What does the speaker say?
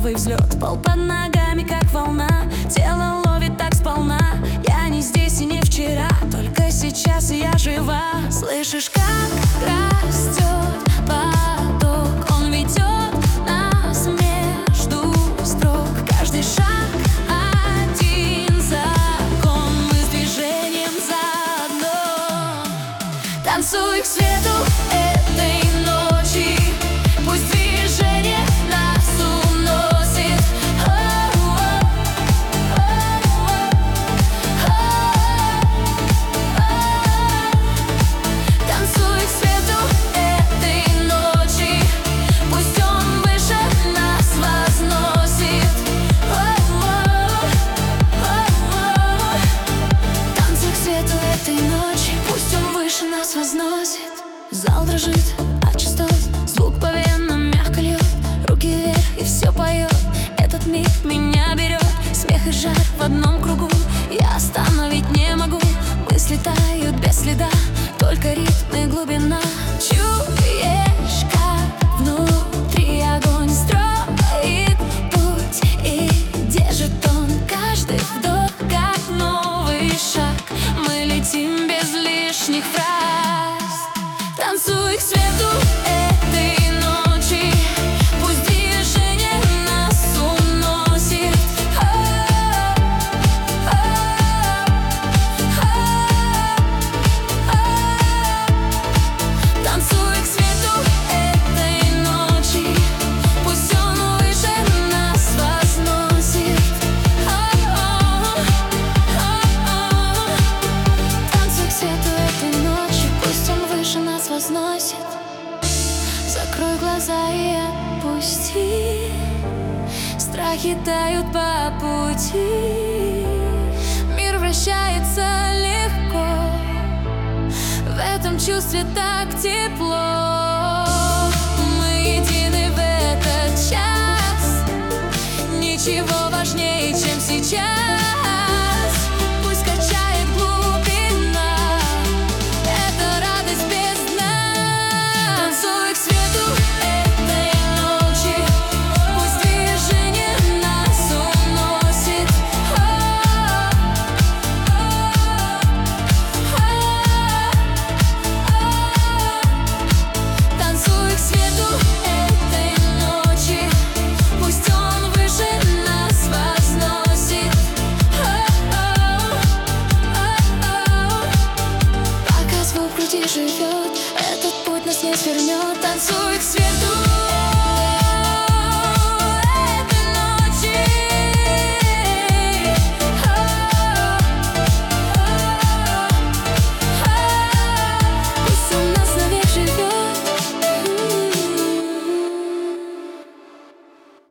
новый взлет. Пол под ногами, как волна, тело ловит так сполна. Я не здесь и не вчера, только сейчас я жива. Слышишь, как растет поток, он ведет нас между строк. Каждый шаг один закон, мы с движением заодно. Танцуй к свету этой ночи, пусть движение нас уносит. Танцуй к свету этой ночи, пусть он выше нас возносит. Танцуй к свету этой ночи, пусть он выше нас возносит. Зал дрожит от частот, звук по венам мягко льет, руки вверх и все поет. Этот миг меня берет, смех и жар в одном кругу. Я остановить не могу, мысли тают без следа, только ритм и глубина. Чуешь, как внутри огонь строит путь и держит он каждый вдох, как новый шаг. Мы летим без лишних фраз. Танцуй к свету этой ночи, пусть движение нас уносит. Танцуй к свету этой ночи, пусть он выше нас возносит. Танцуй к свету этой ночи, пусть он выше нас возносит. Закрой глаза и отпусти, страхи тают по пути. Мир вращается легко, в этом чувстве так тепло. Мы едины в этот час, ничего важнее, чем сейчас. Пусть качает глубина, это радость без дна. Танцуй к свету этой ночи, пусть движение нас уносит. Танцуй к свету этой ночи, пусть он выше нас возносит. Пока звук в груди живет, этот путь нас не свернет. Танцуй к свету.